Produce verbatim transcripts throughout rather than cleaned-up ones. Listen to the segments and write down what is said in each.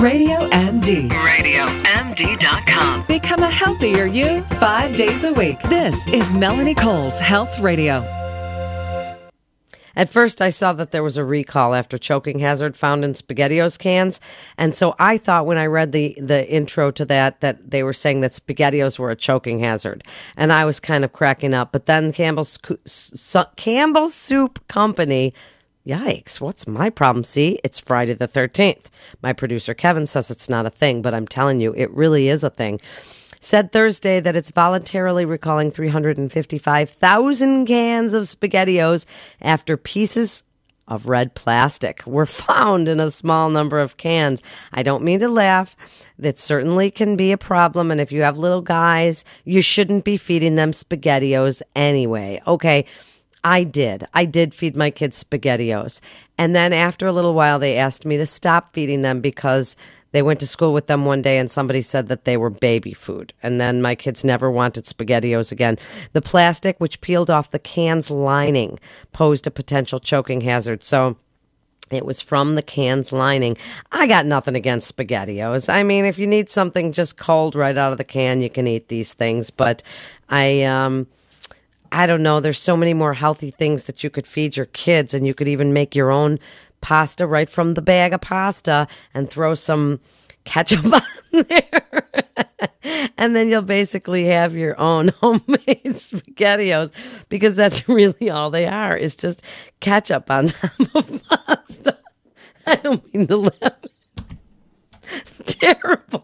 Radio M D. radio M D dot com. Become a healthier you five days a week. This is Melanie Cole's Health Radio. At first, I saw that there was a recall after choking hazard found in SpaghettiOs cans. And so I thought when I read the, the intro to that, that they were saying that SpaghettiOs were a choking hazard. And I was kind of cracking up. But then Campbell's, Campbell's Soup Company, yikes, what's my problem? See, it's Friday the thirteenth. My producer Kevin says it's not a thing, but I'm telling you, it really is a thing. Said Thursday that it's voluntarily recalling three hundred fifty-five thousand cans of SpaghettiOs after pieces of red plastic were found in a small number of cans. I don't mean to laugh. That certainly can be a problem. And if you have little guys, you shouldn't be feeding them SpaghettiOs anyway. Okay, I did. I did feed my kids SpaghettiOs. And then after a little while, they asked me to stop feeding them because they went to school with them one day and somebody said that they were baby food. And then my kids never wanted SpaghettiOs again. The plastic, which peeled off the can's lining, posed a potential choking hazard. So it was from the can's lining. I got nothing against SpaghettiOs. I mean, if you need something just cold right out of the can, you can eat these things. But I... um. I don't know. There's so many more healthy things that you could feed your kids, and you could even make your own pasta right from the bag of pasta and throw some ketchup on there. And then you'll basically have your own homemade SpaghettiOs, because that's really all they are. It's just ketchup on top of pasta. I don't mean to laugh. Terrible.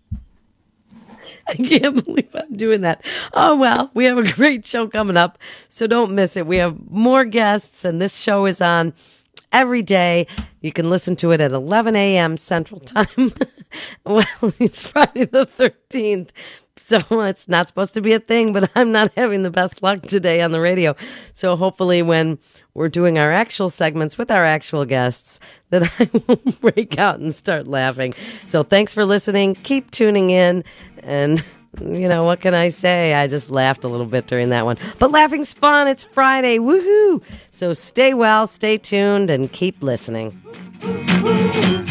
I can't believe I'm doing that. Oh, well, we have a great show coming up, so don't miss it. We have more guests, and this show is on every day. You can listen to it at eleven a.m. Central Time. Well, it's Friday the thirteenth, so it's not supposed to be a thing, but I'm not having the best luck today on the radio. So hopefully when we're doing our actual segments with our actual guests, that I will break out and start laughing. So thanks for listening. Keep tuning in. And, you know, what can I say? I just laughed a little bit during that one. But laughing's fun. It's Friday. Woohoo! So stay well, stay tuned, and keep listening.